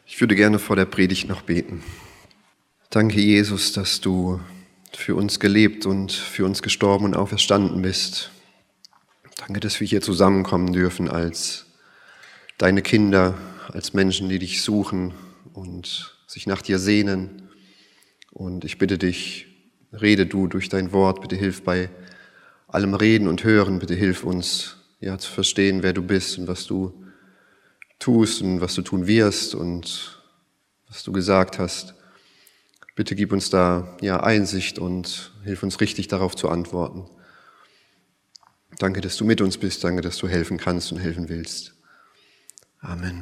Ich würde gerne vor der Predigt noch beten. Danke, Jesus, dass du für uns gelebt und für uns gestorben und auferstanden bist. Danke, dass wir hier zusammenkommen dürfen als deine Kinder, als Menschen, die dich suchen und sich nach dir sehnen. Und ich bitte dich, rede du durch dein Wort. Bitte hilf bei allem Reden und Hören. Bitte hilf uns, zu verstehen, wer du bist und was du tust und was du tun wirst und was du gesagt hast. Bitte gib uns da Einsicht und hilf uns richtig darauf zu antworten. Danke, dass du mit uns bist. Danke, dass du helfen kannst und helfen willst. Amen.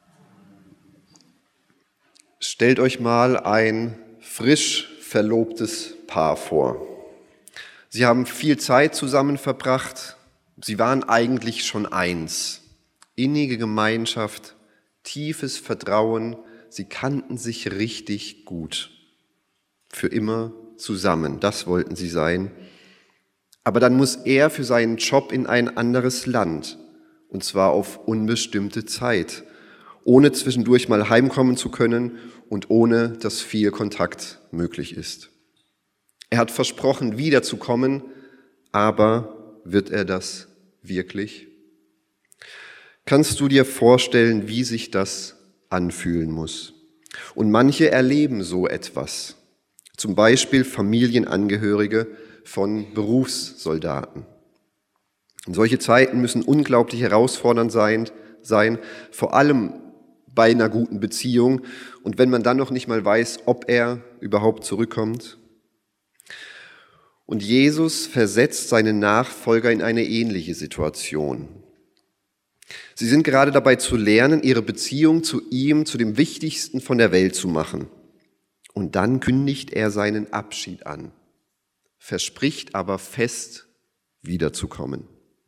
Stellt euch mal ein frisch verlobtes Paar vor. Sie haben viel Zeit zusammen verbracht. Sie waren eigentlich schon eins. Innige Gemeinschaft, tiefes Vertrauen, sie kannten sich richtig gut. Für immer zusammen, das wollten sie sein. Aber dann muss er für seinen Job in ein anderes Land, und zwar auf unbestimmte Zeit, ohne zwischendurch mal heimkommen zu können und ohne, dass viel Kontakt möglich ist. Er hat versprochen, wiederzukommen, aber wird er das wirklich? Kannst du dir vorstellen, wie sich das anfühlen muss? Und manche erleben so etwas. Zum Beispiel Familienangehörige von Berufssoldaten. Und solche Zeiten müssen unglaublich herausfordernd sein, vor allem bei einer guten Beziehung. Und wenn man dann noch nicht mal weiß, ob er überhaupt zurückkommt. Und Jesus versetzt seine Nachfolger in eine ähnliche Situation. Sie sind gerade dabei zu lernen, ihre Beziehung zu ihm, zu dem Wichtigsten von der Welt zu machen. Und dann kündigt er seinen Abschied an, verspricht aber fest, wiederzukommen.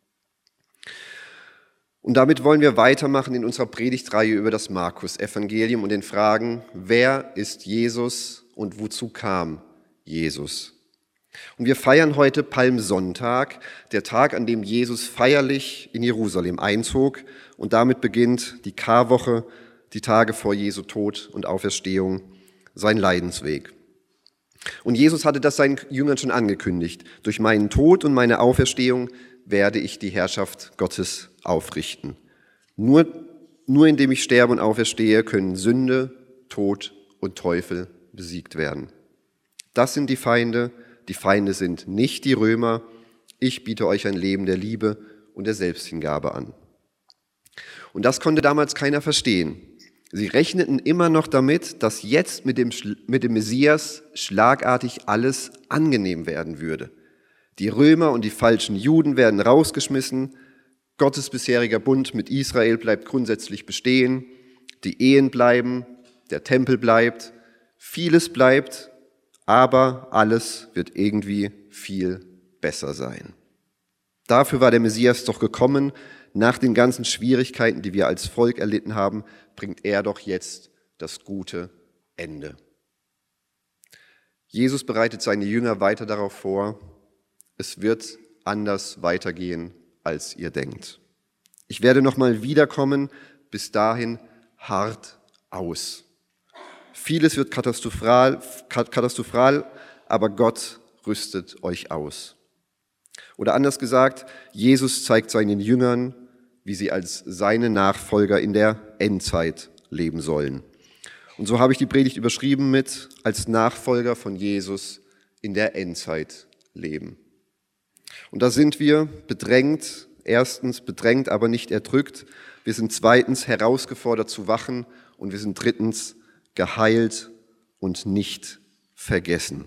Und damit wollen wir weitermachen in unserer Predigtreihe über das Markus-Evangelium und den Fragen, wer ist Jesus und wozu kam Jesus? Und wir feiern heute Palmsonntag, der Tag, an dem Jesus feierlich in Jerusalem einzog. Und damit beginnt die Karwoche, die Tage vor Jesu Tod und Auferstehung, sein Leidensweg. Und Jesus hatte das seinen Jüngern schon angekündigt. Durch meinen Tod und meine Auferstehung werde ich die Herrschaft Gottes aufrichten. Nur indem ich sterbe und auferstehe, können Sünde, Tod und Teufel besiegt werden. Das sind die Feinde. Die Feinde sind nicht die Römer. Ich biete euch ein Leben der Liebe und der Selbsthingabe an. Und das konnte damals keiner verstehen. Sie rechneten immer noch damit, dass jetzt mit dem Messias schlagartig alles angenehm werden würde. Die Römer und die falschen Juden werden rausgeschmissen. Gottes bisheriger Bund mit Israel bleibt grundsätzlich bestehen. Die Ehen bleiben, der Tempel bleibt, vieles bleibt. Aber alles wird irgendwie viel besser sein. Dafür war der Messias doch gekommen. Nach den ganzen Schwierigkeiten, die wir als Volk erlitten haben, bringt er doch jetzt das gute Ende. Jesus bereitet seine Jünger weiter darauf vor, es wird anders weitergehen, als ihr denkt. Ich werde nochmal wiederkommen, bis dahin hart aus. Vieles wird katastrophal, aber Gott rüstet euch aus. Oder anders gesagt, Jesus zeigt seinen Jüngern, wie sie als seine Nachfolger in der Endzeit leben sollen. Und so habe ich die Predigt überschrieben mit als Nachfolger von Jesus in der Endzeit leben. Und da sind wir bedrängt, erstens bedrängt, aber nicht erdrückt. Wir sind zweitens herausgefordert zu wachen und wir sind drittens geheilt und nicht vergessen.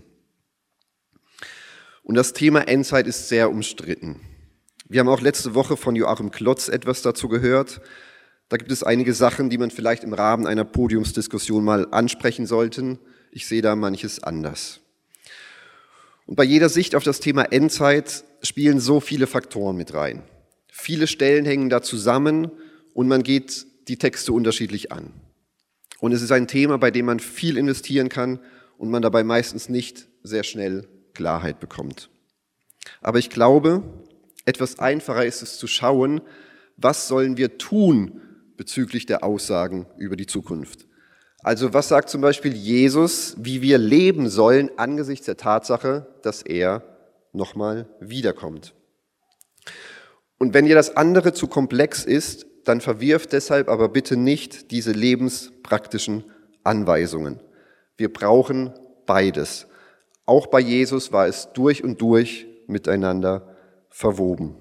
Und das Thema Endzeit ist sehr umstritten. Wir haben auch letzte Woche von Joachim Klotz etwas dazu gehört. Da gibt es einige Sachen, die man vielleicht im Rahmen einer Podiumsdiskussion mal ansprechen sollte. Ich sehe da manches anders. Und bei jeder Sicht auf das Thema Endzeit spielen so viele Faktoren mit rein. Viele Stellen hängen da zusammen und man geht die Texte unterschiedlich an. Und es ist ein Thema, bei dem man viel investieren kann und man dabei meistens nicht sehr schnell Klarheit bekommt. Aber ich glaube, etwas einfacher ist es zu schauen, was sollen wir tun bezüglich der Aussagen über die Zukunft. Also was sagt zum Beispiel Jesus, wie wir leben sollen angesichts der Tatsache, dass er nochmal wiederkommt? Und wenn dir das andere zu komplex ist, dann verwirf deshalb aber bitte nicht diese lebenspraktischen Anweisungen. Wir brauchen beides. Auch bei Jesus war es durch und durch miteinander verwoben.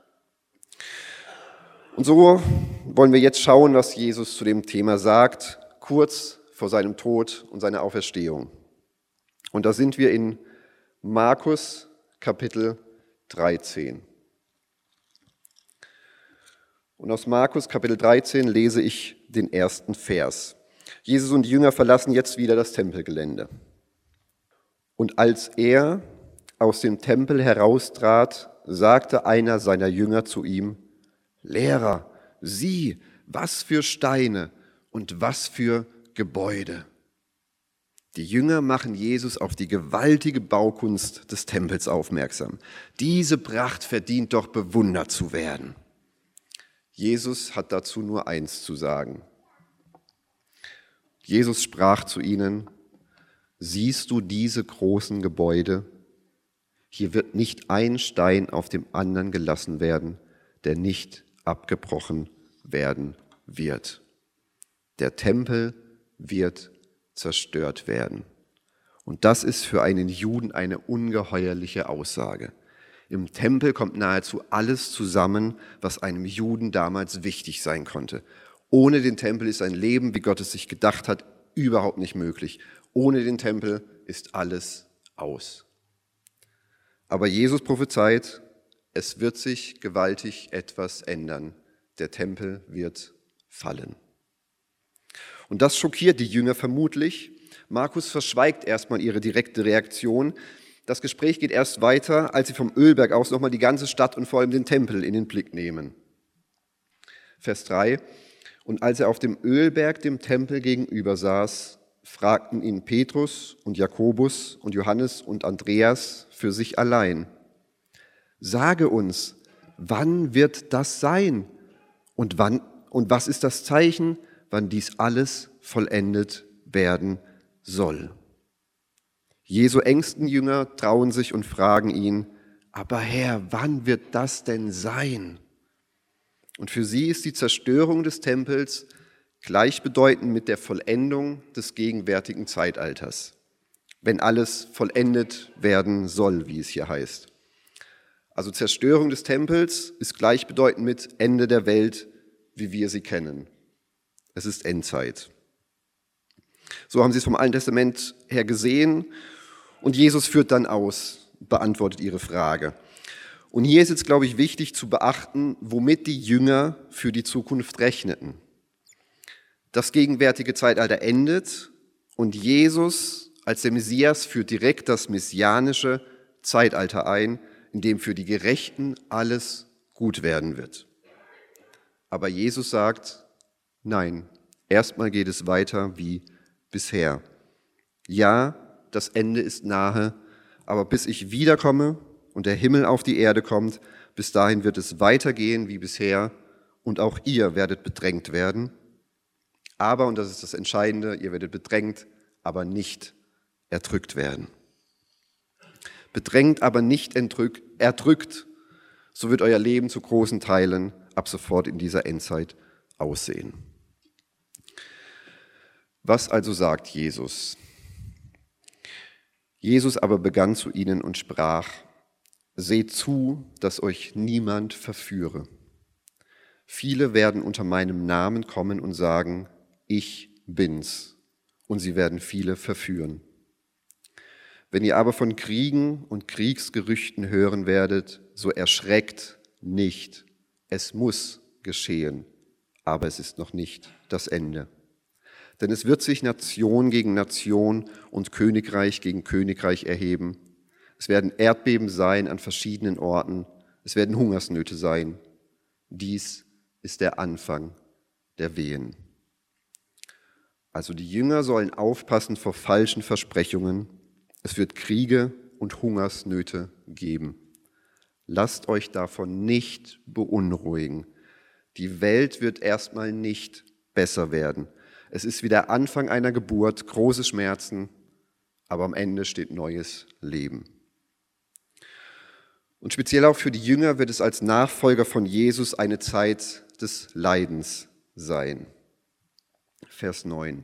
Und so wollen wir jetzt schauen, was Jesus zu dem Thema sagt, kurz vor seinem Tod und seiner Auferstehung. Und da sind wir in Markus Kapitel 13. Und aus Markus Kapitel 13 lese ich den ersten Vers. Jesus und die Jünger verlassen jetzt wieder das Tempelgelände. Und als er aus dem Tempel heraustrat, sagte einer seiner Jünger zu ihm: Lehrer, sieh, was für Steine und was für Gebäude. Die Jünger machen Jesus auf die gewaltige Baukunst des Tempels aufmerksam. Diese Pracht verdient doch bewundert zu werden. Jesus hat dazu nur eins zu sagen. Jesus sprach zu ihnen: Siehst du diese großen Gebäude? Hier wird nicht ein Stein auf dem anderen gelassen werden, der nicht abgebrochen werden wird. Der Tempel wird zerstört werden. Und das ist für einen Juden eine ungeheuerliche Aussage. Im Tempel kommt nahezu alles zusammen, was einem Juden damals wichtig sein konnte. Ohne den Tempel ist ein Leben, wie Gott es sich gedacht hat, überhaupt nicht möglich. Ohne den Tempel ist alles aus. Aber Jesus prophezeit, es wird sich gewaltig etwas ändern. Der Tempel wird fallen. Und das schockiert die Jünger vermutlich. Markus verschweigt erstmal ihre direkte Reaktion. Das Gespräch geht erst weiter, als sie vom Ölberg aus nochmal die ganze Stadt und vor allem den Tempel in den Blick nehmen. Vers 3. Und als er auf dem Ölberg dem Tempel gegenüber saß, fragten ihn Petrus und Jakobus und Johannes und Andreas für sich allein: Sage uns, wann wird das sein? Und was ist das Zeichen, wann dies alles vollendet werden soll? Jesu engsten Jünger trauen sich und fragen ihn: Aber Herr, wann wird das denn sein? Und für sie ist die Zerstörung des Tempels gleichbedeutend mit der Vollendung des gegenwärtigen Zeitalters, wenn alles vollendet werden soll, wie es hier heißt. Also Zerstörung des Tempels ist gleichbedeutend mit Ende der Welt, wie wir sie kennen. Es ist Endzeit. So haben sie es vom Alten Testament her gesehen und Jesus führt dann aus, beantwortet ihre Frage. Und hier ist jetzt, glaube ich, wichtig zu beachten, womit die Jünger für die Zukunft rechneten. Das gegenwärtige Zeitalter endet und Jesus als der Messias führt direkt das messianische Zeitalter ein, in dem für die Gerechten alles gut werden wird. Aber Jesus sagt: Nein, erstmal geht es weiter wie bisher. Ja, das Ende ist nahe, aber bis ich wiederkomme und der Himmel auf die Erde kommt, bis dahin wird es weitergehen wie bisher und auch ihr werdet bedrängt werden. Aber, und das ist das Entscheidende, ihr werdet bedrängt, aber nicht erdrückt werden. Bedrängt, aber nicht erdrückt, so wird euer Leben zu großen Teilen ab sofort in dieser Endzeit aussehen. Was also sagt Jesus? Jesus aber begann zu ihnen und sprach: Seht zu, dass euch niemand verführe. Viele werden unter meinem Namen kommen und sagen: Ich bin's. Und sie werden viele verführen. Wenn ihr aber von Kriegen und Kriegsgerüchten hören werdet, so erschreckt nicht. Es muss geschehen, aber es ist noch nicht das Ende. Denn es wird sich Nation gegen Nation und Königreich gegen Königreich erheben. Es werden Erdbeben sein an verschiedenen Orten. Es werden Hungersnöte sein. Dies ist der Anfang der Wehen. Also die Jünger sollen aufpassen vor falschen Versprechungen. Es wird Kriege und Hungersnöte geben. Lasst euch davon nicht beunruhigen. Die Welt wird erstmal nicht besser werden. Es ist wie der Anfang einer Geburt, große Schmerzen, aber am Ende steht neues Leben. Und speziell auch für die Jünger wird es als Nachfolger von Jesus eine Zeit des Leidens sein. Vers 9.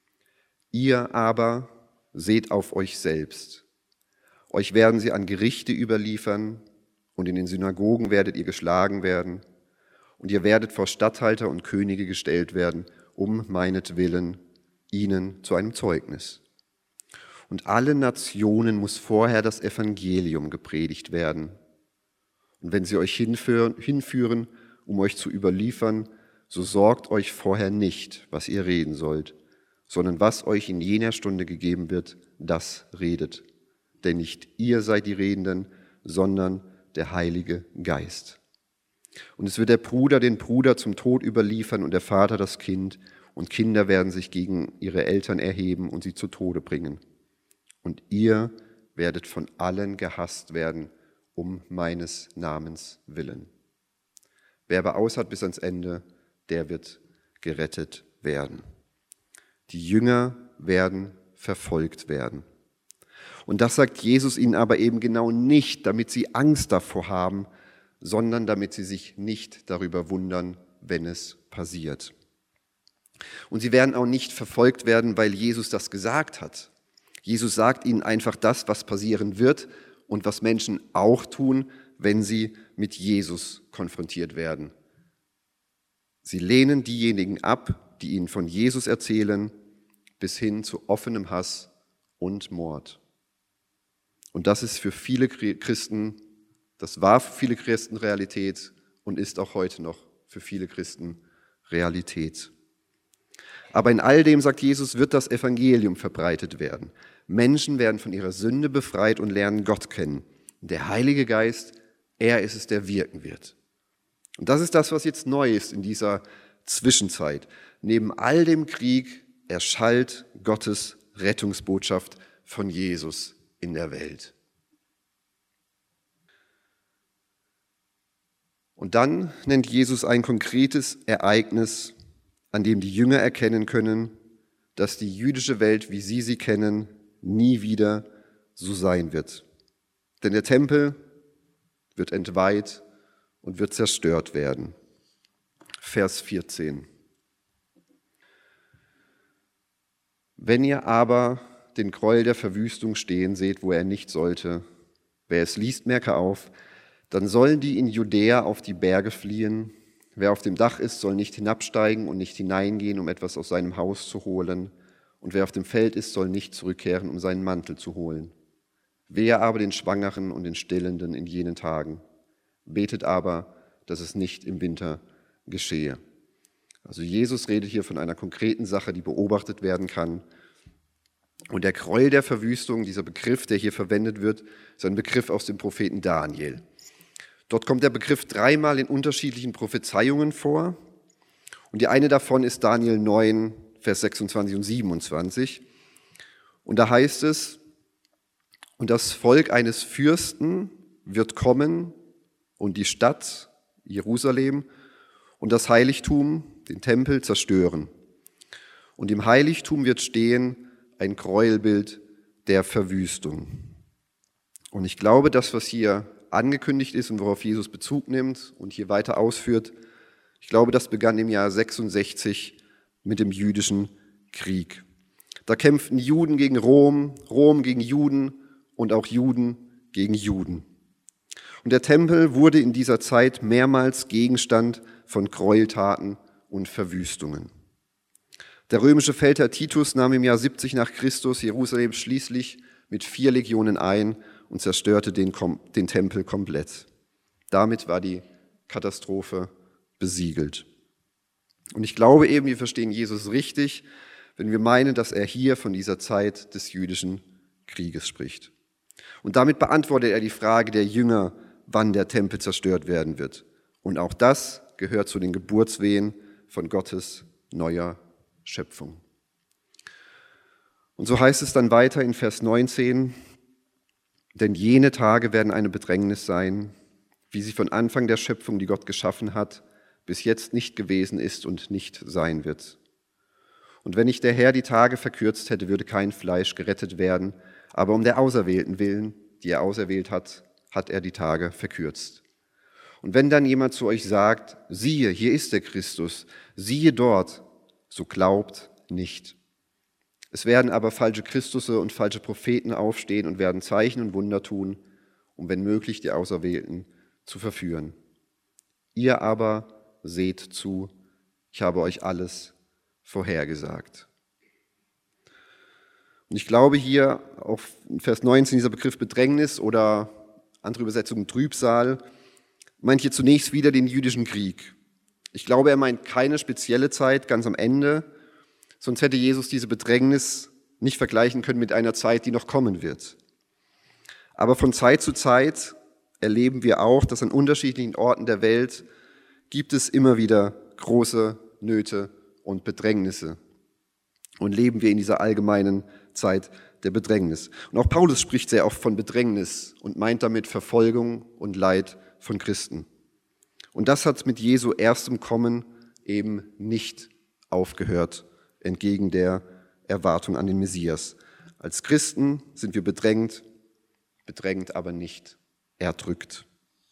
Ihr aber seht auf euch selbst. Euch werden sie an Gerichte überliefern und in den Synagogen werdet ihr geschlagen werden und ihr werdet vor Statthalter und Könige gestellt werden, um meinetwillen, ihnen zu einem Zeugnis. Und alle Nationen muss vorher das Evangelium gepredigt werden. Und wenn sie euch hinführen, um euch zu überliefern, so sorgt euch vorher nicht, was ihr reden sollt, sondern was euch in jener Stunde gegeben wird, das redet. Denn nicht ihr seid die Redenden, sondern der Heilige Geist. Und es wird der Bruder den Bruder zum Tod überliefern und der Vater das Kind, und Kinder werden sich gegen ihre Eltern erheben und sie zu Tode bringen. Und ihr werdet von allen gehasst werden, um meines Namens willen. Wer aber ausharrt bis ans Ende, der wird gerettet werden. Die Jünger werden verfolgt werden. Und das sagt Jesus ihnen aber eben genau nicht, damit sie Angst davor haben, sondern damit sie sich nicht darüber wundern, wenn es passiert. Und sie werden auch nicht verfolgt werden, weil Jesus das gesagt hat. Jesus sagt ihnen einfach das, was passieren wird und was Menschen auch tun, wenn sie mit Jesus konfrontiert werden. Sie lehnen diejenigen ab, die ihnen von Jesus erzählen, bis hin zu offenem Hass und Mord. Und das ist für viele Christen, das war für viele Christen Realität und ist auch heute noch für viele Christen Realität. Aber in all dem, sagt Jesus, wird das Evangelium verbreitet werden. Menschen werden von ihrer Sünde befreit und lernen Gott kennen. Und der Heilige Geist, er ist es, der wirken wird. Und das ist das, was jetzt neu ist in dieser Zwischenzeit. Neben all dem Krieg erschallt Gottes Rettungsbotschaft von Jesus in der Welt. Und dann nennt Jesus ein konkretes Ereignis, an dem die Jünger erkennen können, dass die jüdische Welt, wie sie kennen, nie wieder so sein wird. Denn der Tempel wird entweiht und wird zerstört werden. Vers 14. Wenn ihr aber den Gräuel der Verwüstung stehen seht, wo er nicht sollte, wer es liest, merke auf, dann sollen die in Judäa auf die Berge fliehen. Wer auf dem Dach ist, soll nicht hinabsteigen und nicht hineingehen, um etwas aus seinem Haus zu holen. Und wer auf dem Feld ist, soll nicht zurückkehren, um seinen Mantel zu holen. Wehe aber den Schwangeren und den Stillenden in jenen Tagen. Betet aber, dass es nicht im Winter geschehe. Also Jesus redet hier von einer konkreten Sache, die beobachtet werden kann. Und der Gräuel der Verwüstung, dieser Begriff, der hier verwendet wird, ist ein Begriff aus dem Propheten Daniel. Dort kommt der Begriff 3-mal in unterschiedlichen Prophezeiungen vor. Und die eine davon ist Daniel 9, Vers 26 und 27. Und da heißt es, und das Volk eines Fürsten wird kommen und die Stadt Jerusalem und das Heiligtum, den Tempel, zerstören. Und im Heiligtum wird stehen ein Gräuelbild der Verwüstung. Und ich glaube, das, was hier angekündigt ist und worauf Jesus Bezug nimmt und hier weiter ausführt, ich glaube, das begann im Jahr 66 mit dem jüdischen Krieg. Da kämpften Juden gegen Rom, Rom gegen Juden und auch Juden gegen Juden. Und der Tempel wurde in dieser Zeit mehrmals Gegenstand von Gräueltaten und Verwüstungen. Der römische Feldherr Titus nahm im Jahr 70 nach Christus Jerusalem schließlich mit 4 Legionen ein und zerstörte den Tempel komplett. Damit war die Katastrophe besiegelt. Und ich glaube eben, wir verstehen Jesus richtig, wenn wir meinen, dass er hier von dieser Zeit des jüdischen Krieges spricht. Und damit beantwortet er die Frage der Jünger, wann der Tempel zerstört werden wird. Und auch das gehört zu den Geburtswehen von Gottes neuer Schöpfung. Und so heißt es dann weiter in Vers 19, denn jene Tage werden eine Bedrängnis sein, wie sie von Anfang der Schöpfung, die Gott geschaffen hat, bis jetzt nicht gewesen ist und nicht sein wird. Und wenn nicht der Herr die Tage verkürzt hätte, würde kein Fleisch gerettet werden. Aber um der Auserwählten willen, die er auserwählt hat, hat er die Tage verkürzt. Und wenn dann jemand zu euch sagt, siehe, hier ist der Christus, siehe dort, so glaubt nicht. Es werden aber falsche Christusse und falsche Propheten aufstehen und werden Zeichen und Wunder tun, um wenn möglich die Auserwählten zu verführen. Ihr aber seht zu, ich habe euch alles vorhergesagt. Und ich glaube hier auf Vers 19, dieser Begriff Bedrängnis oder andere Übersetzung Trübsal, meint hier zunächst wieder den jüdischen Krieg. Ich glaube, er meint keine spezielle Zeit ganz am Ende, sonst hätte Jesus diese Bedrängnis nicht vergleichen können mit einer Zeit, die noch kommen wird. Aber von Zeit zu Zeit erleben wir auch, dass an unterschiedlichen Orten der Welt gibt es immer wieder große Nöte und Bedrängnisse. Und leben wir in dieser allgemeinen Zeit der Bedrängnis. Und auch Paulus spricht sehr oft von Bedrängnis und meint damit Verfolgung und Leid von Christen. Und das hat mit Jesu erstem Kommen eben nicht aufgehört, entgegen der Erwartung an den Messias. Als Christen sind wir bedrängt aber nicht erdrückt.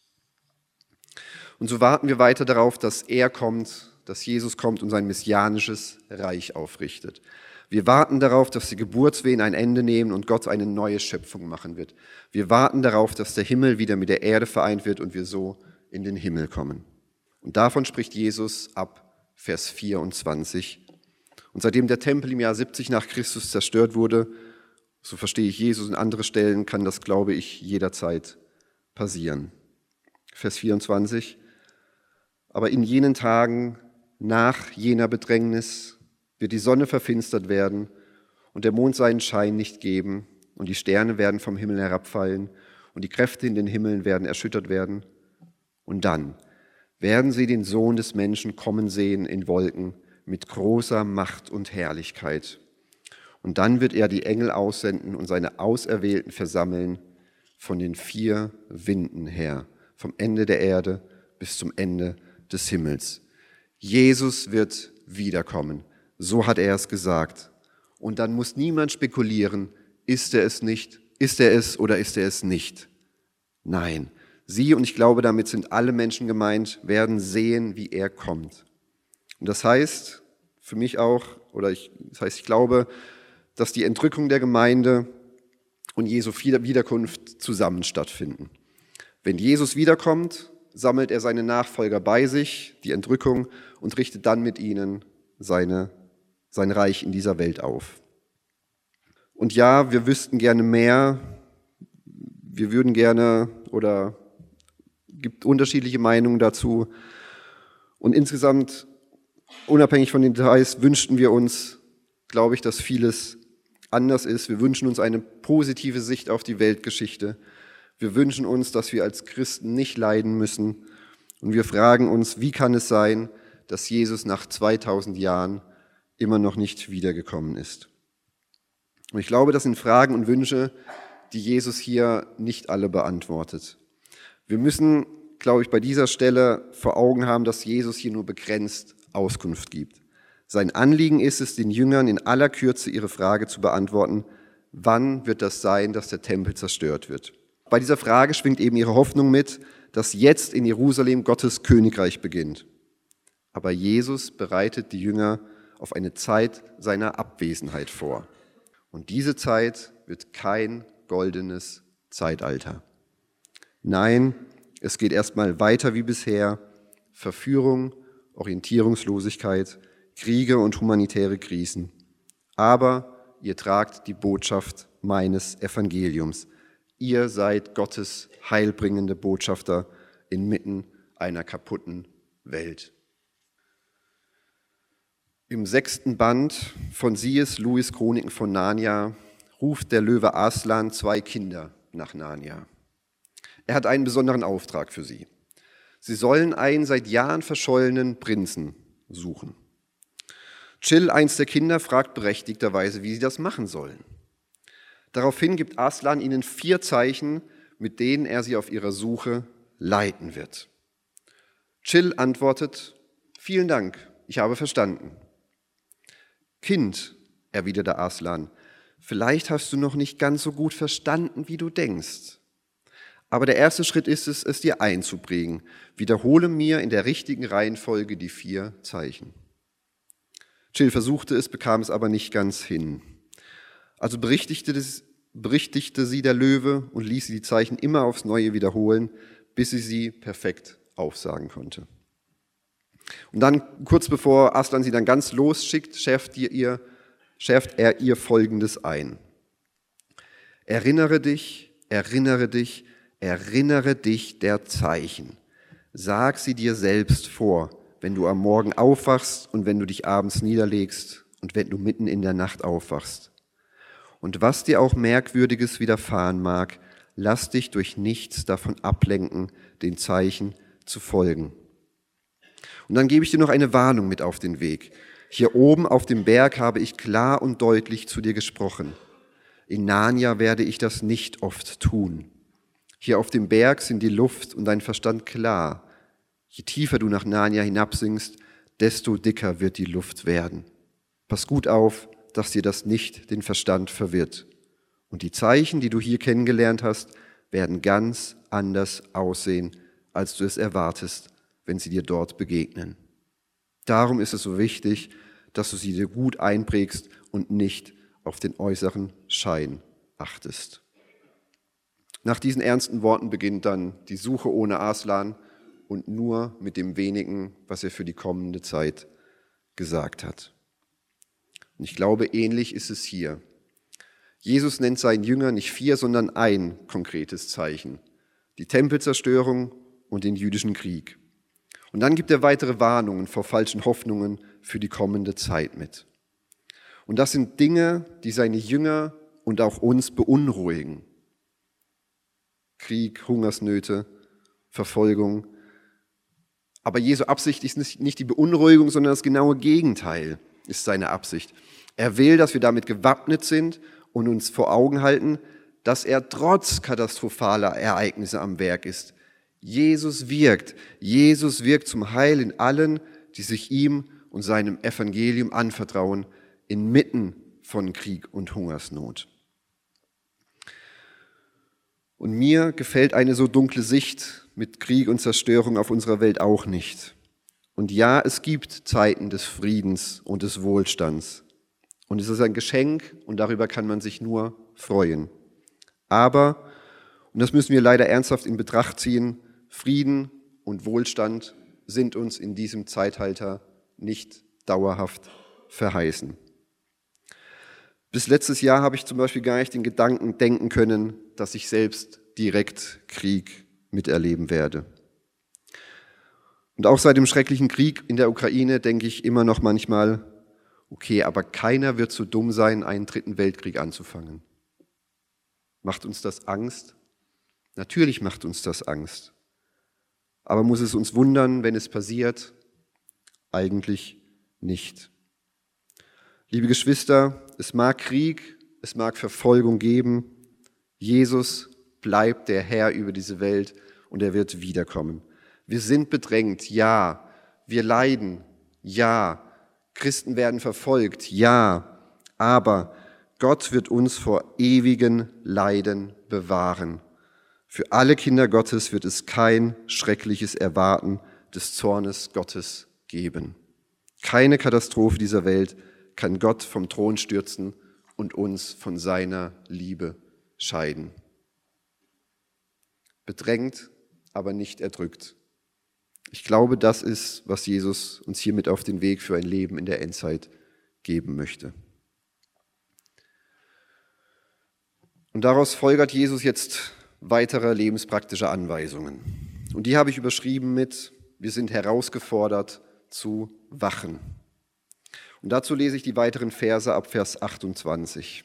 Und so warten wir weiter darauf, dass er kommt, dass Jesus kommt und sein messianisches Reich aufrichtet. Wir warten darauf, dass die Geburtswehen ein Ende nehmen und Gott eine neue Schöpfung machen wird. Wir warten darauf, dass der Himmel wieder mit der Erde vereint wird und wir so in den Himmel kommen. Und davon spricht Jesus ab Vers 24. Und seitdem der Tempel im Jahr 70 nach Christus zerstört wurde, so verstehe ich Jesus an andere Stellen, kann das, glaube ich, jederzeit passieren. Vers 24. Aber in jenen Tagen nach jener Bedrängnis wird die Sonne verfinstert werden und der Mond seinen Schein nicht geben und die Sterne werden vom Himmel herabfallen und die Kräfte in den Himmeln werden erschüttert werden. Und dann werden sie den Sohn des Menschen kommen sehen in Wolken mit großer Macht und Herrlichkeit. Und dann wird er die Engel aussenden und seine Auserwählten versammeln von den 4 Winden her, vom Ende der Erde bis zum Ende des Himmels. Jesus wird wiederkommen. So hat er es gesagt. Und dann muss niemand spekulieren, ist er es nicht, ist er es oder ist er es nicht. Nein, sie, und ich glaube, damit sind alle Menschen gemeint, werden sehen, wie er kommt. Und das heißt für mich auch, ich glaube, dass die Entrückung der Gemeinde und Jesu Wiederkunft zusammen stattfinden. Wenn Jesus wiederkommt, sammelt er seine Nachfolger bei sich, die Entrückung, und richtet dann mit ihnen sein Reich in dieser Welt auf. Und ja, wir wüssten gerne mehr, wir würden gerne, oder gibt unterschiedliche Meinungen dazu. Und insgesamt, unabhängig von den Details, wünschten wir uns, glaube ich, dass vieles anders ist. Wir wünschen uns eine positive Sicht auf die Weltgeschichte. Wir wünschen uns, dass wir als Christen nicht leiden müssen. Und wir fragen uns, wie kann es sein, dass Jesus nach 2000 Jahren immer noch nicht wiedergekommen ist? Und ich glaube, das sind Fragen und Wünsche, die Jesus hier nicht alle beantwortet. Wir müssen, glaube ich, bei dieser Stelle vor Augen haben, dass Jesus hier nur begrenzt Auskunft gibt. Sein Anliegen ist es, den Jüngern in aller Kürze ihre Frage zu beantworten, wann wird das sein, dass der Tempel zerstört wird? Bei dieser Frage schwingt eben ihre Hoffnung mit, dass jetzt in Jerusalem Gottes Königreich beginnt. Aber Jesus bereitet die Jünger auf eine Zeit seiner Abwesenheit vor. Und diese Zeit wird kein goldenes Zeitalter. Nein, es geht erstmal weiter wie bisher. Verführung, Orientierungslosigkeit, Kriege und humanitäre Krisen. Aber ihr tragt die Botschaft meines Evangeliums. Ihr seid Gottes heilbringende Botschafter inmitten einer kaputten Welt. Im 6. Band von C.S. Lewis Chroniken von Narnia ruft der Löwe Aslan 2 Kinder nach Narnia. Er hat einen besonderen Auftrag für sie. Sie sollen einen seit Jahren verschollenen Prinzen suchen. Chill, eins der Kinder, fragt berechtigterweise, wie sie das machen sollen. Daraufhin gibt Aslan ihnen 4 Zeichen, mit denen er sie auf ihrer Suche leiten wird. Chill antwortet, vielen Dank, ich habe verstanden. Kind, erwiderte Arslan, vielleicht hast du noch nicht ganz so gut verstanden, wie du denkst. Aber der erste Schritt ist es, es dir einzuprägen. Wiederhole mir in der richtigen Reihenfolge die 4 Zeichen. Jill versuchte es, bekam es aber nicht ganz hin. Also berichtigte sie der Löwe und ließ sie die Zeichen immer aufs Neue wiederholen, bis sie perfekt aufsagen konnte. Und dann, kurz bevor Arslan sie dann ganz losschickt, schärft er ihr Folgendes ein. Erinnere dich der Zeichen. Sag sie dir selbst vor, wenn du am Morgen aufwachst und wenn du dich abends niederlegst und wenn du mitten in der Nacht aufwachst. Und was dir auch Merkwürdiges widerfahren mag, lass dich durch nichts davon ablenken, den Zeichen zu folgen. Und dann gebe ich dir noch eine Warnung mit auf den Weg. Hier oben auf dem Berg habe ich klar und deutlich zu dir gesprochen. In Narnia werde ich das nicht oft tun. Hier auf dem Berg sind die Luft und dein Verstand klar. Je tiefer du nach Narnia hinabsinkst, desto dicker wird die Luft werden. Pass gut auf, dass dir das nicht den Verstand verwirrt. Und die Zeichen, die du hier kennengelernt hast, werden ganz anders aussehen, als du es erwartest, wenn sie dir dort begegnen. Darum ist es so wichtig, dass du sie dir gut einprägst und nicht auf den äußeren Schein achtest. Nach diesen ernsten Worten beginnt dann die Suche ohne Arslan und nur mit dem wenigen, was er für die kommende Zeit gesagt hat. Und ich glaube, ähnlich ist es hier. Jesus nennt seinen Jüngern nicht 4, sondern ein konkretes Zeichen: die Tempelzerstörung und den jüdischen Krieg. Und dann gibt er weitere Warnungen vor falschen Hoffnungen für die kommende Zeit mit. Und das sind Dinge, die seine Jünger und auch uns beunruhigen. Krieg, Hungersnöte, Verfolgung. Aber Jesu Absicht ist nicht die Beunruhigung, sondern das genaue Gegenteil ist seine Absicht. Er will, dass wir damit gewappnet sind und uns vor Augen halten, dass er trotz katastrophaler Ereignisse am Werk ist. Jesus wirkt zum Heil in allen, die sich ihm und seinem Evangelium anvertrauen, inmitten von Krieg und Hungersnot. Und mir gefällt eine so dunkle Sicht mit Krieg und Zerstörung auf unserer Welt auch nicht. Und ja, es gibt Zeiten des Friedens und des Wohlstands. Und es ist ein Geschenk und darüber kann man sich nur freuen. Aber, und das müssen wir leider ernsthaft in Betracht ziehen, Frieden und Wohlstand sind uns in diesem Zeitalter nicht dauerhaft verheißen. Bis letztes Jahr habe ich zum Beispiel gar nicht den Gedanken denken können, dass ich selbst direkt Krieg miterleben werde. Und auch seit dem schrecklichen Krieg in der Ukraine denke ich immer noch manchmal, okay, aber keiner wird so dumm sein, einen 3. Weltkrieg anzufangen. Macht uns das Angst? Natürlich macht uns das Angst. Aber muss es uns wundern, wenn es passiert? Eigentlich nicht. Liebe Geschwister, es mag Krieg, es mag Verfolgung geben. Jesus bleibt der Herr über diese Welt und er wird wiederkommen. Wir sind bedrängt, ja. Wir leiden, ja. Christen werden verfolgt, ja. Aber Gott wird uns vor ewigen Leiden bewahren. Für alle Kinder Gottes wird es kein schreckliches Erwarten des Zornes Gottes geben. Keine Katastrophe dieser Welt kann Gott vom Thron stürzen und uns von seiner Liebe scheiden. Bedrängt, aber nicht erdrückt. Ich glaube, das ist, was Jesus uns hiermit auf den Weg für ein Leben in der Endzeit geben möchte. Und daraus folgert Jesus jetzt weitere lebenspraktische Anweisungen. Und die habe ich überschrieben mit: Wir sind herausgefordert zu wachen. Und dazu lese ich die weiteren Verse ab Vers 28.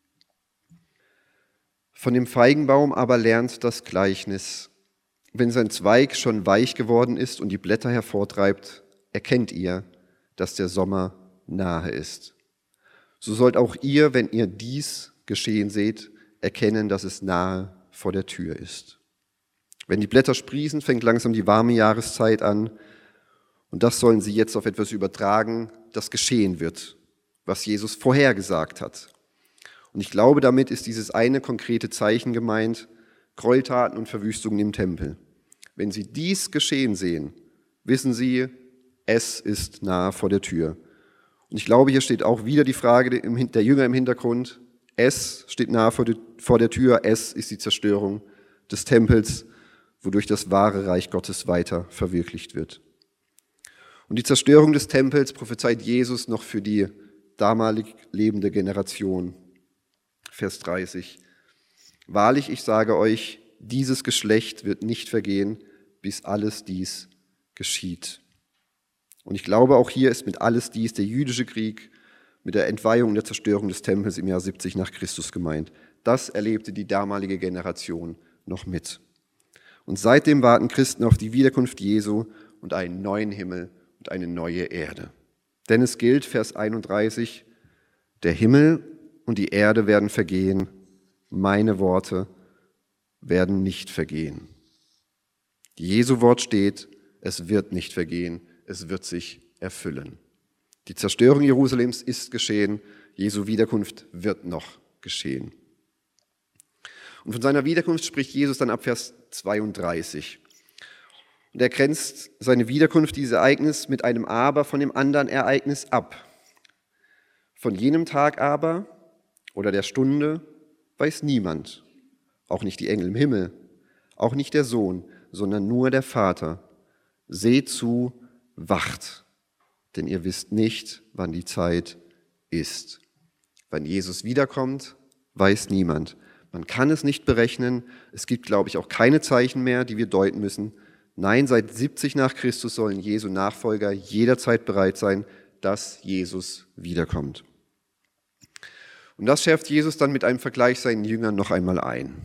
Von dem Feigenbaum aber lernt das Gleichnis: Wenn sein Zweig schon weich geworden ist und die Blätter hervortreibt, erkennt ihr, dass der Sommer nahe ist. So sollt auch ihr, wenn ihr dies geschehen seht, erkennen, dass es nahe vor der Tür ist. Wenn die Blätter sprießen, fängt langsam die warme Jahreszeit an. Und das sollen sie jetzt auf etwas übertragen, das geschehen wird was Jesus vorhergesagt hat. Und ich glaube, damit ist dieses eine konkrete Zeichen gemeint, Gräueltaten und Verwüstungen im Tempel. Wenn Sie dies geschehen sehen, wissen Sie, es ist nahe vor der Tür. Und ich glaube, hier steht auch wieder die Frage der Jünger im Hintergrund. Es steht nahe vor der Tür, es ist die Zerstörung des Tempels, wodurch das wahre Reich Gottes weiter verwirklicht wird. Und die Zerstörung des Tempels prophezeit Jesus noch für die damalig lebende Generation. Vers 30. Wahrlich, ich sage euch, dieses Geschlecht wird nicht vergehen, bis alles dies geschieht. Und ich glaube, auch hier ist mit alles dies der jüdische Krieg mit der Entweihung und der Zerstörung des Tempels im Jahr 70 nach Christus gemeint. Das erlebte die damalige Generation noch mit. Und seitdem warten Christen auf die Wiederkunft Jesu und einen neuen Himmel und eine neue Erde. Denn es gilt, Vers 31, der Himmel und die Erde werden vergehen, meine Worte werden nicht vergehen. Jesu Wort steht, es wird nicht vergehen, es wird sich erfüllen. Die Zerstörung Jerusalems ist geschehen, Jesu Wiederkunft wird noch geschehen. Und von seiner Wiederkunft spricht Jesus dann ab Vers 32. Und er grenzt seine Wiederkunft, dieses Ereignis, mit einem Aber von dem anderen Ereignis ab. Von jenem Tag aber oder der Stunde weiß niemand, auch nicht die Engel im Himmel, auch nicht der Sohn, sondern nur der Vater. Seht zu, wacht, denn ihr wisst nicht, wann die Zeit ist. Wann Jesus wiederkommt, weiß niemand. Man kann es nicht berechnen. Es gibt, glaube ich, auch keine Zeichen mehr, die wir deuten müssen. Nein, seit 70 nach Christus sollen Jesu Nachfolger jederzeit bereit sein, dass Jesus wiederkommt. Und das schärft Jesus dann mit einem Vergleich seinen Jüngern noch einmal ein.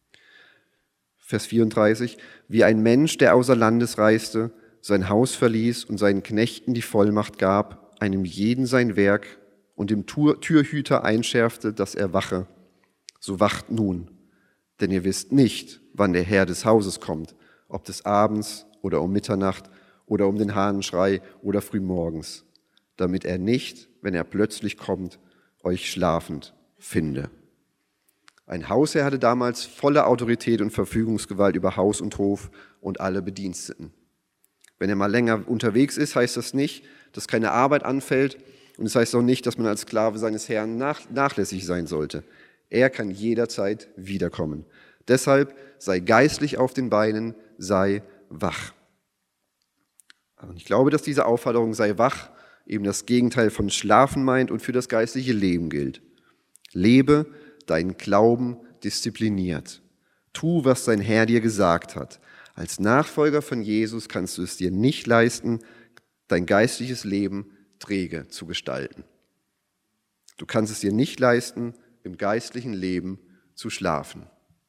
Vers 34, wie ein Mensch, der außer Landes reiste, sein Haus verließ und seinen Knechten die Vollmacht gab, einem jeden sein Werk und dem Türhüter einschärfte, dass er wache. So wacht nun, denn ihr wisst nicht, wann der Herr des Hauses kommt, ob des Abends oder um Mitternacht oder um den Hahnenschrei oder frühmorgens, damit er nicht, wenn er plötzlich kommt, euch schlafend finde. Ein Hausherr hatte damals volle Autorität und Verfügungsgewalt über Haus und Hof und alle Bediensteten. Wenn er mal länger unterwegs ist, heißt das nicht, dass keine Arbeit anfällt und es heißt auch nicht, dass man als Sklave seines Herrn nachlässig sein sollte. Er kann jederzeit wiederkommen. Deshalb sei geistlich auf den Beinen, sei wach. Und ich glaube, dass diese Aufforderung sei wach eben das Gegenteil von Schlafen meint und für das geistliche Leben gilt. Lebe deinen Glauben diszipliniert. Tu, was dein Herr dir gesagt hat. Als Nachfolger von Jesus kannst du es dir nicht leisten, dein geistliches Leben träge zu gestalten. Du kannst es dir nicht leisten, im geistlichen Leben zu schlafen.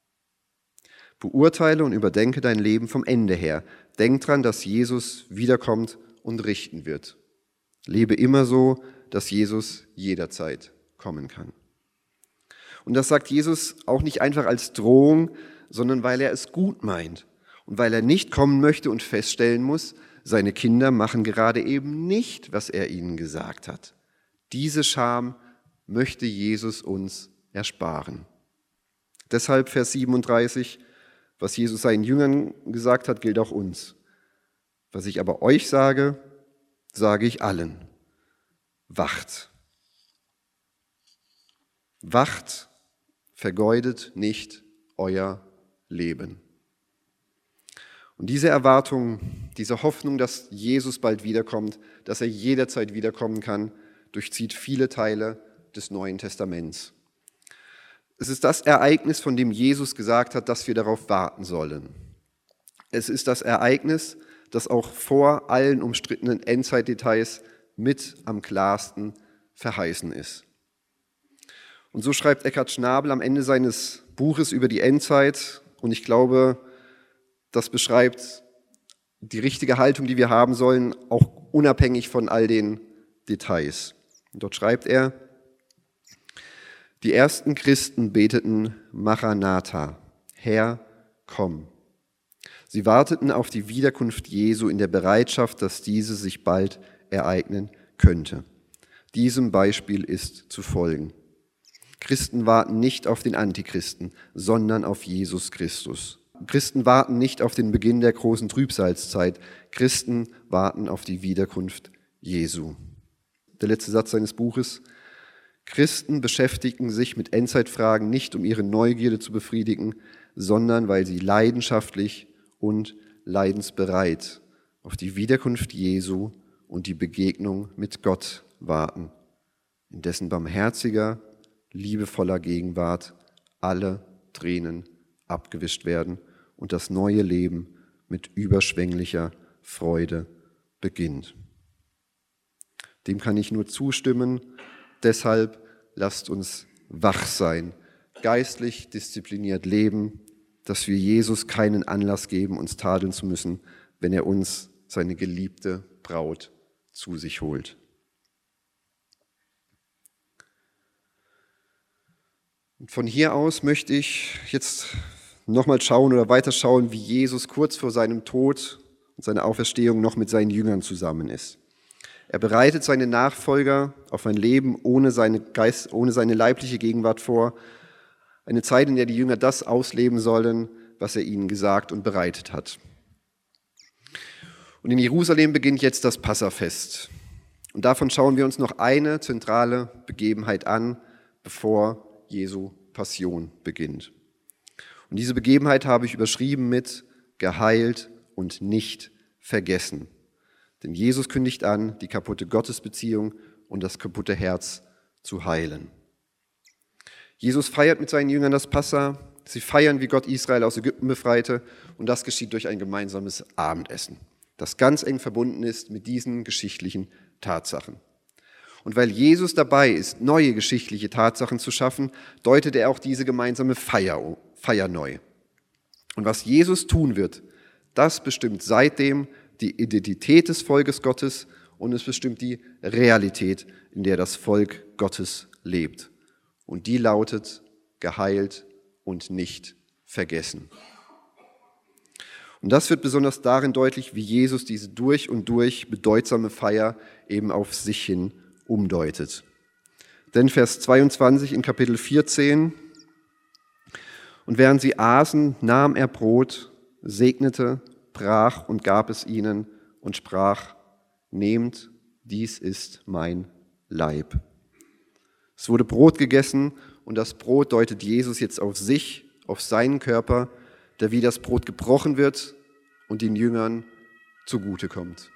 Beurteile und überdenke dein Leben vom Ende her. Denk dran, dass Jesus wiederkommt und richten wird. Lebe immer so, dass Jesus jederzeit kommen kann. Und das sagt Jesus auch nicht einfach als Drohung, sondern weil er es gut meint und weil er nicht kommen möchte und feststellen muss, seine Kinder machen gerade eben nicht, was er ihnen gesagt hat. Diese Scham möchte Jesus uns ersparen. Deshalb Vers 37, was Jesus seinen Jüngern gesagt hat, gilt auch uns. Was ich aber euch sage, sage ich allen. Wacht. Wacht, vergeudet nicht euer Leben. Und diese Erwartung, diese Hoffnung, dass Jesus bald wiederkommt, dass er jederzeit wiederkommen kann, durchzieht viele Teile des Neuen Testaments. Es ist das Ereignis, von dem Jesus gesagt hat, dass wir darauf warten sollen. Es ist das Ereignis, das auch vor allen umstrittenen Endzeitdetails mit am klarsten verheißen ist. Und so schreibt Eckhard Schnabel am Ende seines Buches über die Endzeit, und ich glaube, das beschreibt die richtige Haltung, die wir haben sollen, auch unabhängig von all den Details. Und dort schreibt er, die ersten Christen beteten Maranatha, Herr, komm. Sie warteten auf die Wiederkunft Jesu in der Bereitschaft, dass diese sich bald ereignen könnte. Diesem Beispiel ist zu folgen. Christen warten nicht auf den Antichristen, sondern auf Jesus Christus. Christen warten nicht auf den Beginn der großen Trübsalzeit. Christen warten auf die Wiederkunft Jesu. Der letzte Satz seines Buches. Christen beschäftigen sich mit Endzeitfragen nicht, um ihre Neugierde zu befriedigen, sondern weil sie leidenschaftlich und leidensbereit auf die Wiederkunft Jesu und die Begegnung mit Gott warten, in dessen barmherziger, liebevoller Gegenwart alle Tränen abgewischt werden und das neue Leben mit überschwänglicher Freude beginnt. Dem kann ich nur zustimmen. Deshalb lasst uns wach sein, geistlich diszipliniert leben, dass wir Jesus keinen Anlass geben, uns tadeln zu müssen, wenn er uns seine geliebte Braut zu sich holt. Und von hier aus möchte ich jetzt nochmal schauen oder weiterschauen, wie Jesus kurz vor seinem Tod und seiner Auferstehung noch mit seinen Jüngern zusammen ist. Er bereitet seine Nachfolger auf ein Leben ohne seine leibliche Gegenwart vor, eine Zeit, in der die Jünger das ausleben sollen, was er ihnen gesagt und bereitet hat. Und in Jerusalem beginnt jetzt das Passafest. Und davon schauen wir uns noch eine zentrale Begebenheit an, bevor Jesu Passion beginnt. Und diese Begebenheit habe ich überschrieben mit geheilt und nicht vergessen. Denn Jesus kündigt an, die kaputte Gottesbeziehung und das kaputte Herz zu heilen. Jesus feiert mit seinen Jüngern das Passa. Sie feiern, wie Gott Israel aus Ägypten befreite. Und das geschieht durch ein gemeinsames Abendessen, das ganz eng verbunden ist mit diesen geschichtlichen Tatsachen. Und weil Jesus dabei ist, neue geschichtliche Tatsachen zu schaffen, deutet er auch diese gemeinsame Feier neu. Und was Jesus tun wird, das bestimmt seitdem die Identität des Volkes Gottes und es bestimmt die Realität, in der das Volk Gottes lebt. Und die lautet geheilt und nicht vergessen. Und das wird besonders darin deutlich, wie Jesus diese durch und durch bedeutsame Feier eben auf sich hin umdeutet. Denn Vers 22 in Kapitel 14: Und während sie aßen, nahm er Brot, segnete, brach und gab es ihnen und sprach: Nehmt, dies ist mein Leib. Es wurde Brot gegessen und das Brot deutet Jesus jetzt auf sich, auf seinen Körper, der wie das Brot gebrochen wird und den Jüngern zugutekommt.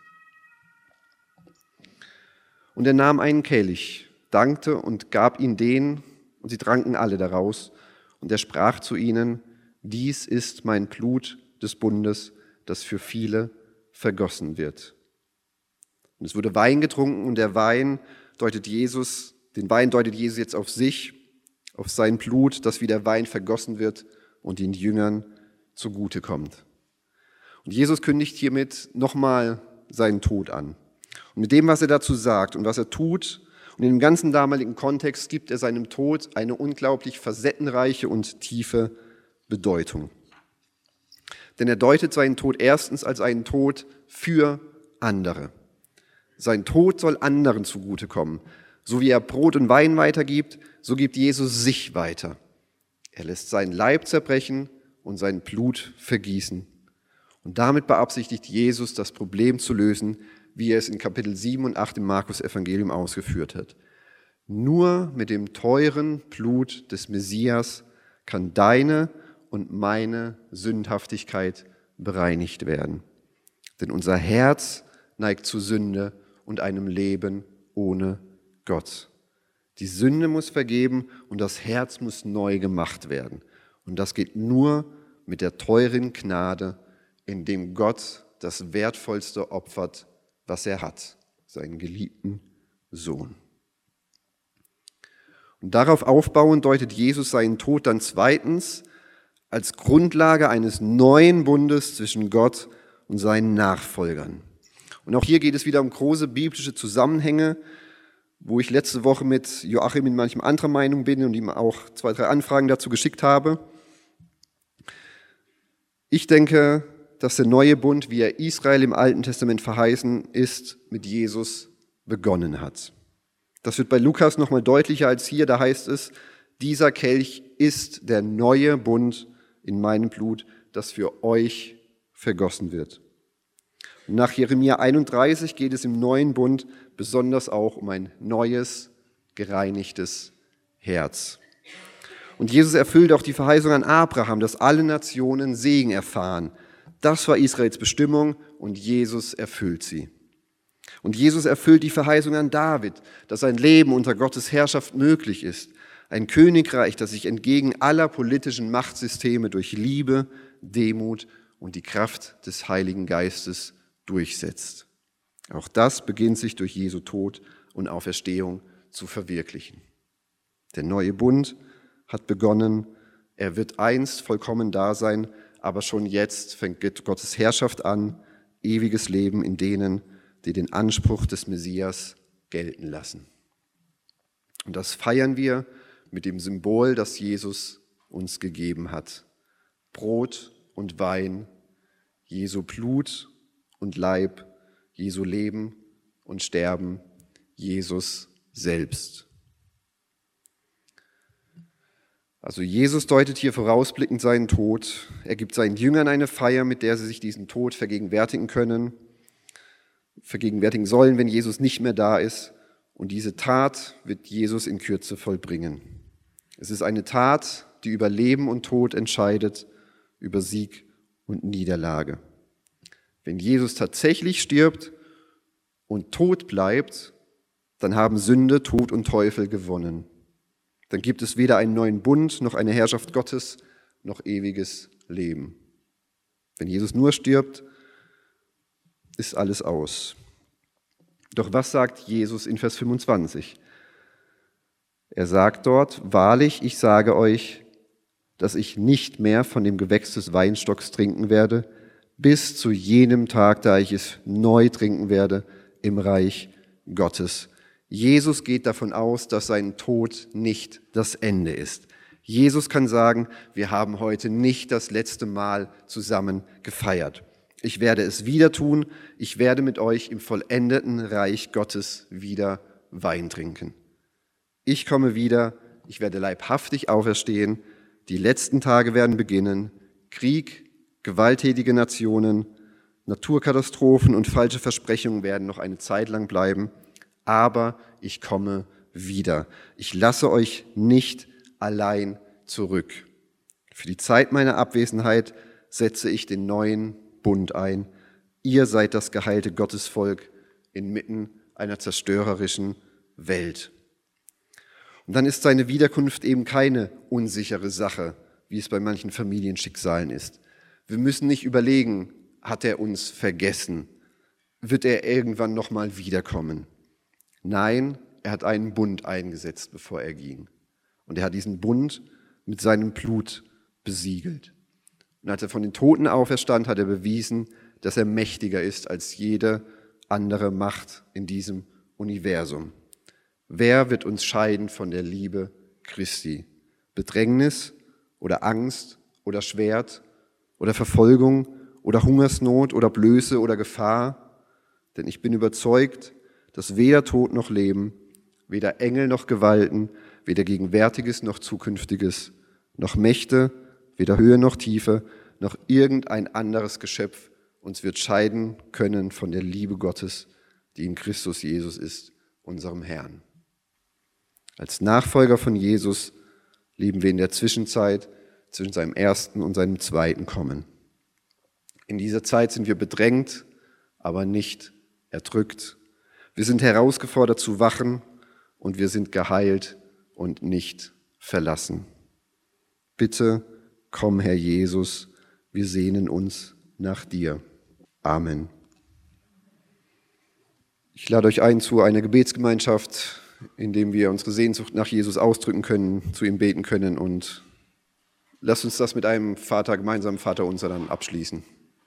Und er nahm einen Kelch, dankte und gab ihn denen, und sie tranken alle daraus. Und er sprach zu ihnen: Dies ist mein Blut des Bundes, das für viele vergossen wird. Und es wurde Wein getrunken, und den Wein deutet Jesus jetzt auf sich, auf sein Blut, das wie der Wein vergossen wird und den Jüngern zugutekommt. Und Jesus kündigt hiermit nochmal seinen Tod an. Und mit dem, was er dazu sagt und was er tut, und in dem ganzen damaligen Kontext gibt er seinem Tod eine unglaublich facettenreiche und tiefe Bedeutung. Denn er deutet seinen Tod erstens als einen Tod für andere. Sein Tod soll anderen zugutekommen. So wie er Brot und Wein weitergibt, so gibt Jesus sich weiter. Er lässt seinen Leib zerbrechen und sein Blut vergießen. Und damit beabsichtigt Jesus, das Problem zu lösen, wie er es in Kapitel 7 und 8 im Markus-Evangelium ausgeführt hat. Nur mit dem teuren Blut des Messias kann deine und meine Sündhaftigkeit bereinigt werden. Denn unser Herz neigt zu Sünde und einem Leben ohne Gott. Die Sünde muss vergeben und das Herz muss neu gemacht werden. Und das geht nur mit der teuren Gnade, in dem Gott das Wertvollste opfert, was er hat, seinen geliebten Sohn. Und darauf aufbauend deutet Jesus seinen Tod dann zweitens als Grundlage eines neuen Bundes zwischen Gott und seinen Nachfolgern. Und auch hier geht es wieder um große biblische Zusammenhänge, wo ich letzte Woche mit Joachim in manchem anderer Meinung bin und ihm auch 2, 3 Anfragen dazu geschickt habe. Ich denke, dass der neue Bund, wie er Israel im Alten Testament verheißen ist, mit Jesus begonnen hat. Das wird bei Lukas nochmal deutlicher als hier. Da heißt es, dieser Kelch ist der neue Bund in meinem Blut, das für euch vergossen wird. Und nach Jeremia 31 geht es im neuen Bund besonders auch um ein neues, gereinigtes Herz. Und Jesus erfüllt auch die Verheißung an Abraham, dass alle Nationen Segen erfahren. Das war Israels Bestimmung und Jesus erfüllt sie. Und Jesus erfüllt die Verheißung an David, dass ein Leben unter Gottes Herrschaft möglich ist. Ein Königreich, das sich entgegen aller politischen Machtsysteme durch Liebe, Demut und die Kraft des Heiligen Geistes durchsetzt. Auch das beginnt sich durch Jesu Tod und Auferstehung zu verwirklichen. Der neue Bund hat begonnen, er wird einst vollkommen da sein, aber schon jetzt fängt Gottes Herrschaft an, ewiges Leben in denen, die den Anspruch des Messias gelten lassen. Und das feiern wir mit dem Symbol, das Jesus uns gegeben hat. Brot und Wein, Jesu Blut und Leib, Jesu Leben und Sterben, Jesus selbst. Also Jesus deutet hier vorausblickend seinen Tod. Er gibt seinen Jüngern eine Feier, mit der sie sich diesen Tod vergegenwärtigen sollen, wenn Jesus nicht mehr da ist. Und diese Tat wird Jesus in Kürze vollbringen. Es ist eine Tat, die über Leben und Tod entscheidet, über Sieg und Niederlage. Wenn Jesus tatsächlich stirbt und tot bleibt, dann haben Sünde, Tod und Teufel gewonnen. Dann gibt es weder einen neuen Bund, noch eine Herrschaft Gottes, noch ewiges Leben. Wenn Jesus nur stirbt, ist alles aus. Doch was sagt Jesus in Vers 25? Er sagt dort, wahrlich, ich sage euch, dass ich nicht mehr von dem Gewächs des Weinstocks trinken werde, bis zu jenem Tag, da ich es neu trinken werde im Reich Gottes. Jesus geht davon aus, dass sein Tod nicht das Ende ist. Jesus kann sagen, wir haben heute nicht das letzte Mal zusammen gefeiert. Ich werde es wieder tun. Ich werde mit euch im vollendeten Reich Gottes wieder Wein trinken. Ich komme wieder. Ich werde leibhaftig auferstehen. Die letzten Tage werden beginnen. Krieg, gewalttätige Nationen, Naturkatastrophen und falsche Versprechungen werden noch eine Zeit lang bleiben. Aber ich komme wieder. Ich lasse euch nicht allein zurück. Für die Zeit meiner Abwesenheit setze ich den neuen Bund ein. Ihr seid das geheilte Gottesvolk inmitten einer zerstörerischen Welt. Und dann ist seine Wiederkunft eben keine unsichere Sache, wie es bei manchen Familienschicksalen ist. Wir müssen nicht überlegen, hat er uns vergessen? Wird er irgendwann nochmal wiederkommen? Nein, er hat einen Bund eingesetzt, bevor er ging. Und er hat diesen Bund mit seinem Blut besiegelt. Und als er von den Toten auferstand, hat er bewiesen, dass er mächtiger ist als jede andere Macht in diesem Universum. Wer wird uns scheiden von der Liebe Christi? Bedrängnis oder Angst oder Schwert oder Verfolgung oder Hungersnot oder Blöße oder Gefahr? Denn ich bin überzeugt, dass weder Tod noch Leben, weder Engel noch Gewalten, weder Gegenwärtiges noch Zukünftiges, noch Mächte, weder Höhe noch Tiefe, noch irgendein anderes Geschöpf uns wird scheiden können von der Liebe Gottes, die in Christus Jesus ist, unserem Herrn. Als Nachfolger von Jesus leben wir in der Zwischenzeit zwischen seinem ersten und seinem zweiten Kommen. In dieser Zeit sind wir bedrängt, aber nicht erdrückt. Wir sind herausgefordert zu wachen und wir sind geheilt und nicht verlassen. Bitte komm, Herr Jesus, wir sehnen uns nach dir. Amen. Ich lade euch ein zu einer Gebetsgemeinschaft, in dem wir unsere Sehnsucht nach Jesus ausdrücken können, zu ihm beten können und lasst uns das mit einem gemeinsamen Vaterunser dann abschließen.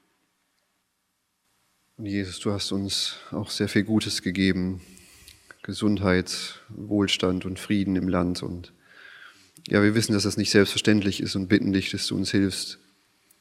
Und Jesus, du hast uns auch sehr viel Gutes gegeben, Gesundheit, Wohlstand und Frieden im Land. Und ja, wir wissen, dass das nicht selbstverständlich ist und bitten dich, dass du uns hilfst,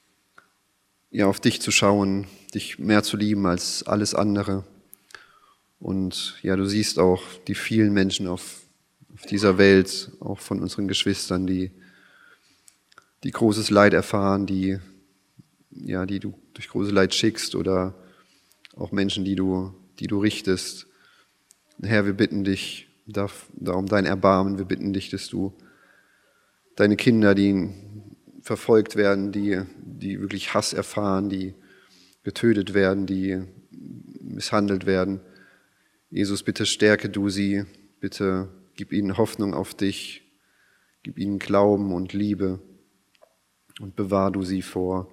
ja, auf dich zu schauen, dich mehr zu lieben als alles andere Und ja, du siehst auch die vielen Menschen auf dieser Welt, auch von unseren Geschwistern, die großes Leid erfahren, die du durch großes Leid schickst, oder auch Menschen, die du richtest. Herr, wir bitten dich da um dein Erbarmen. Wir bitten dich, dass du deine Kinder, die verfolgt werden, die wirklich Hass erfahren, die getötet werden, die misshandelt werden. Jesus, bitte stärke du sie, bitte gib ihnen Hoffnung auf dich, gib ihnen Glauben und Liebe und bewahr du sie vor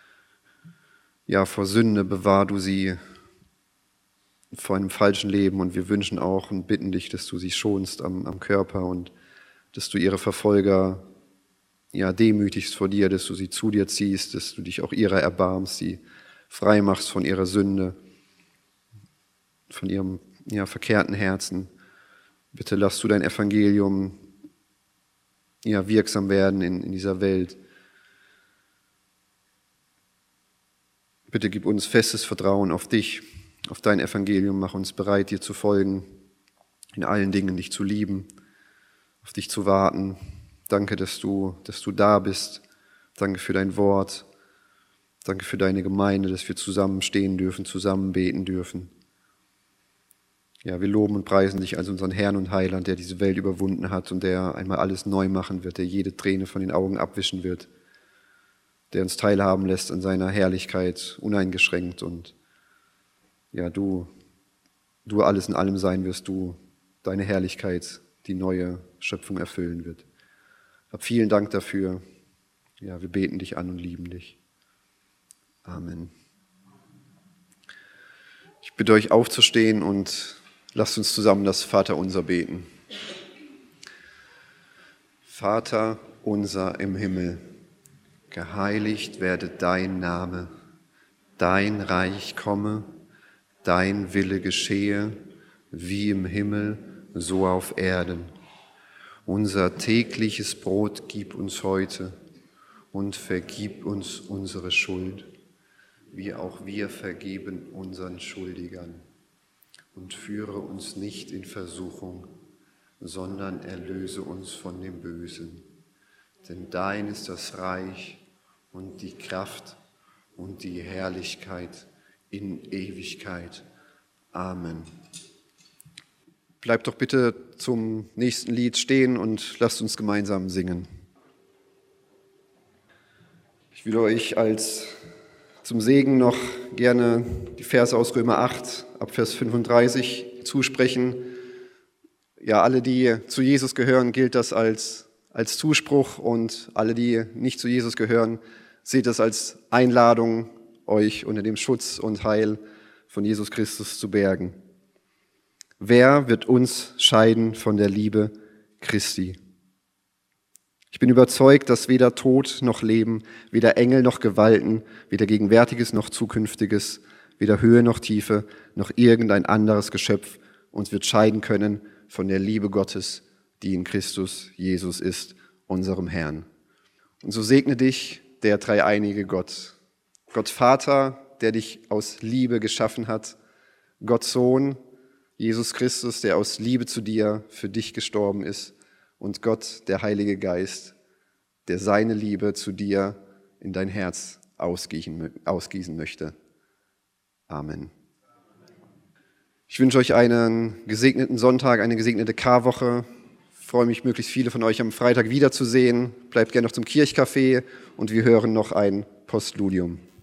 Sünde, bewahr du sie vor einem falschen Leben. Und wir wünschen auch und bitten dich, dass du sie schonst am Körper und dass du ihre Verfolger demütigst vor dir, dass du sie zu dir ziehst, dass du dich auch ihrer erbarmst, sie frei machst von ihrer Sünde, von ihrem verkehrten Herzen. Bitte lass du dein Evangelium wirksam werden in dieser Welt. Bitte gib uns festes Vertrauen auf dich, auf dein Evangelium. Mach uns bereit, dir zu folgen, in allen Dingen dich zu lieben, auf dich zu warten. Danke, dass du da bist. Danke für dein Wort. Danke für deine Gemeinde, dass wir zusammen stehen dürfen, zusammen beten dürfen. Ja, wir loben und preisen dich als unseren Herrn und Heiland, der diese Welt überwunden hat und der einmal alles neu machen wird, der jede Träne von den Augen abwischen wird, der uns teilhaben lässt an seiner Herrlichkeit, uneingeschränkt. Und ja, du alles in allem sein wirst, du deine Herrlichkeit, die neue Schöpfung erfüllen wird. Hab vielen Dank dafür. Ja, wir beten dich an und lieben dich. Amen. Ich bitte euch aufzustehen und lasst uns zusammen das Vaterunser beten. Vater unser im Himmel, geheiligt werde dein Name, dein Reich komme, dein Wille geschehe, wie im Himmel, so auf Erden. Unser tägliches Brot gib uns heute und vergib uns unsere Schuld, wie auch wir vergeben unseren Schuldigern. Und führe uns nicht in Versuchung, sondern erlöse uns von dem Bösen. Denn dein ist das Reich und die Kraft und die Herrlichkeit in Ewigkeit. Amen. Bleibt doch bitte zum nächsten Lied stehen und lasst uns gemeinsam singen. Ich will euch zum Segen noch gerne die Verse aus Römer 8 ab Vers 35 zusprechen. Ja, alle, die zu Jesus gehören, gilt das als Zuspruch, und alle, die nicht zu Jesus gehören, seht das als Einladung, euch unter dem Schutz und Heil von Jesus Christus zu bergen. Wer wird uns scheiden von der Liebe Christi? Ich bin überzeugt, dass weder Tod noch Leben, weder Engel noch Gewalten, weder Gegenwärtiges noch Zukünftiges, weder Höhe noch Tiefe, noch irgendein anderes Geschöpf uns wird scheiden können von der Liebe Gottes, die in Christus Jesus ist, unserem Herrn. Und so segne dich der dreieinige Gott. Gott Vater, der dich aus Liebe geschaffen hat. Gott Sohn, Jesus Christus, der aus Liebe zu dir für dich gestorben ist. Und Gott, der Heilige Geist, der seine Liebe zu dir in dein Herz ausgießen möchte. Amen. Ich wünsche euch einen gesegneten Sonntag, eine gesegnete Karwoche. Ich freue mich, möglichst viele von euch am Freitag wiederzusehen. Bleibt gerne noch zum Kirchcafé und wir hören noch ein Postludium.